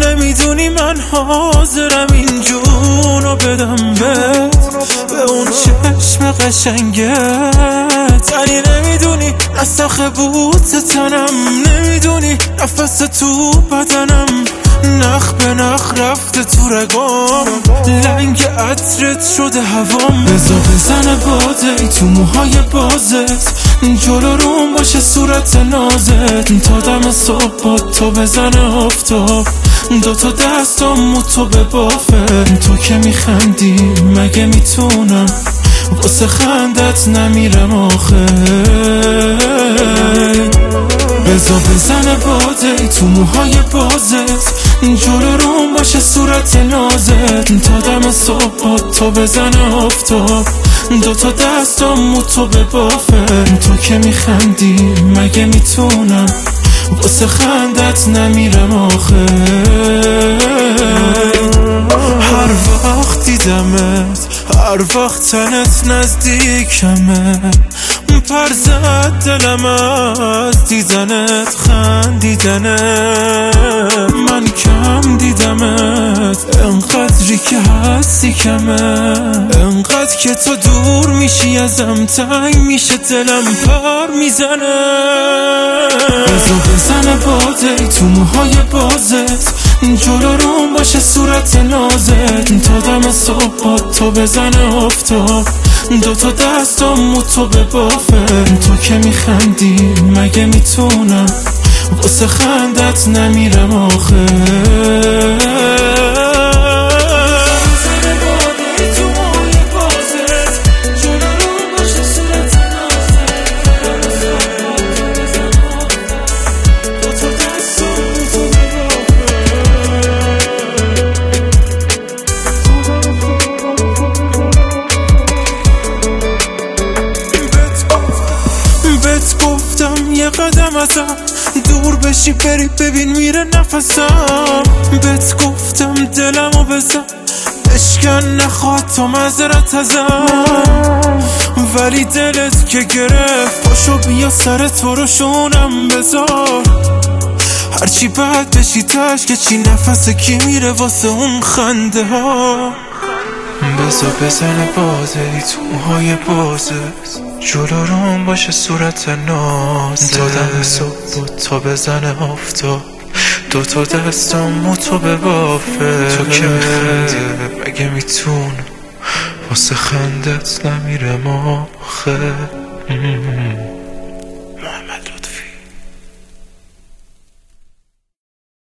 نمیدونی من حاضرم این جونو بدم به اون چشم قشنگت، ولی نمیدونی نسخ بوت تنم، نمیدونی نفس تو بدنم، نخ به نخ رفته تو رگام، لنگ عطرت شده هوام. بزا بزنه باده ای تو موهای بازت، جلو روم باشه صورت نازت، تا دم صبح با تو بزنه آفتاب، دوتا دستم تو به بافه. تو که میخندی مگه میتونم واسه خندت نمیرم آخه. بزا بزنه باده ای تو موهای بازت، جلو روم باشه صورت نازت، تا دم صبح با تو بزنه آفتاب، دوتا دستم تو به بافه. تو که میخندی مگه میتونم واسه خندت نمیرم آخه. هر وقت دیدمت، هر وقت تنت نزدیکمه، پر زد دلم از دیدنت، خندیدنت. من کم دیدمت، انقدری که هستی کمه، انقدر که تو دور میشی ازم تنگ میشه دلم پر میزنه. بزا بزنه باده ای تو موهای بازت، جلو روم باشه صورت نازت، تا دم صبح با تو بزنه آفتاب، دوتا دستم تو به بافه. تو که میخندی مگه میتونم واسه خندت نمیرم آخه. یه قدم ازم دور بشی بری ببین میره نفسم، بهت گفتم دلمو بزن بشکن نخواد تو معذرت ازم، ولی دلت که گرفت پاشو بیا سر تو رو شونم بذار، هرچی بد بشی تش که چی نفس کی میره واسه اون خنده ها. بزا بزنه باده ای تو موهای بازت، جلو روم باشه صورت نازت، تا دم صبح تا بزنه آفتاب، دوتا دستم تو به بافه. تو که میخندی مگه میتونم واسه خندت نمیرم آخه.